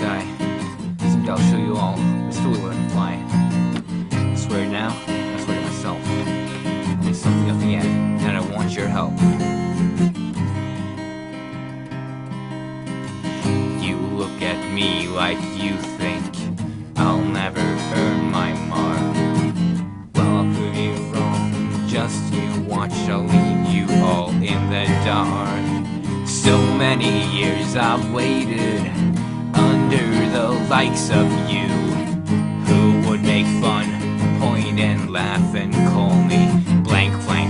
sky. Someday I'll show you all this Philly learn to fly. I swear now, I swear to myself. There's something up the end, and I want your help. You look at me like you think I'll never earn my mark. Well, I'll prove you wrong, just you watch, I'll leave you all in the dark. So many years I've waited under the likes of you, who would make fun, point and laugh and call me blank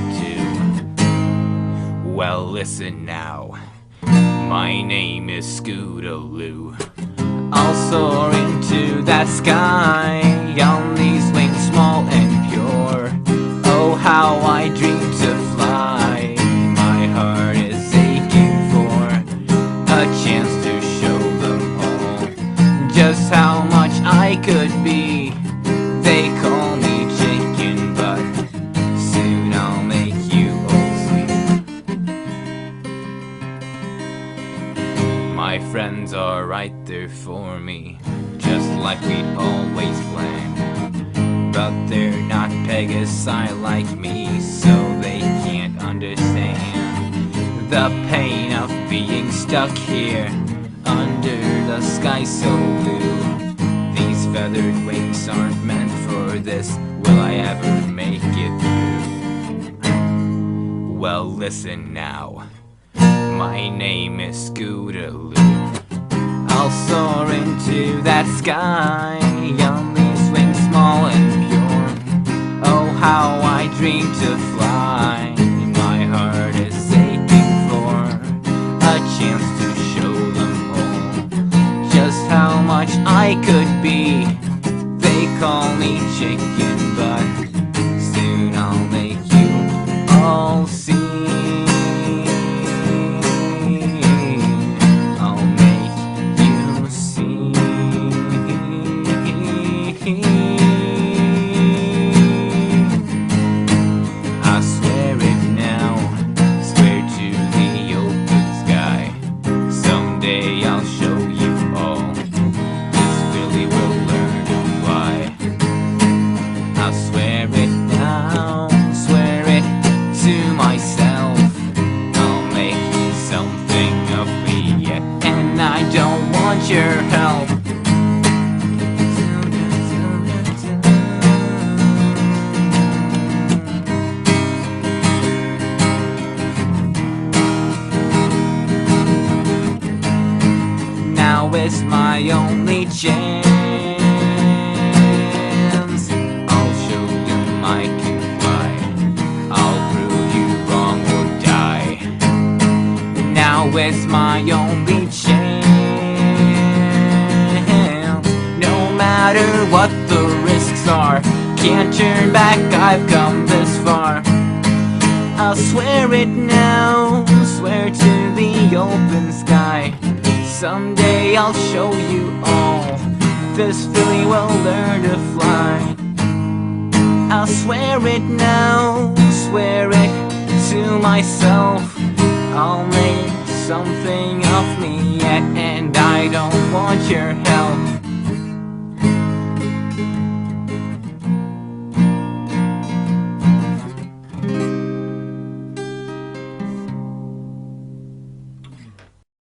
too. Well, listen now, my name is Scootaloo. I'll soar into that sky on these wings small and pure. Oh, how I dream to fly. My heart is aching for a chance to show them all just how much I could be. They call me chicken, but soon I'll make you all sleep. My friends are right there for me, just like we always planned. But they're not Pegasi like me, so they can't understand the pain of being stuck here under the sky so blue. These feathered wings aren't meant for this. Will I ever make it through? Well, listen now, my name is Scootaloo. I'll soar into that sky on these wings small and pure. Oh, how I dream to fly. My heart is aching for a chance to show them all just how much I could be. They call me chicken, but soon I'll make you all see. I swear it now, swear to the open sky. Someday I'll show you all this Philly will learn to fly. I swear it now, swear it to myself. I'll make something of me, and I don't want your help. Now it's my only chance. I'll show them I can fly. I'll prove you wrong or die. Now it's my only chance. No matter what the risks are, can't turn back, I've come this far. I'll swear it now, swear to the open sky. Someday I'll show you all this Philly will learn to fly. I'll swear it now, swear it to myself. I'll make something of me, and I don't want your help.